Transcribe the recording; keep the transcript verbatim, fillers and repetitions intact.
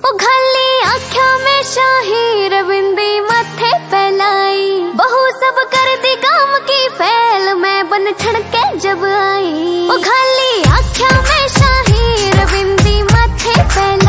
ओ खाली आख्या में शाही रविंदी मथे फैलाई, बहु सब कर दी काम की फैल मैं बन ठड़के जब आई। ओ खाली आख्या में शाही रविंदी मथे फैलाई।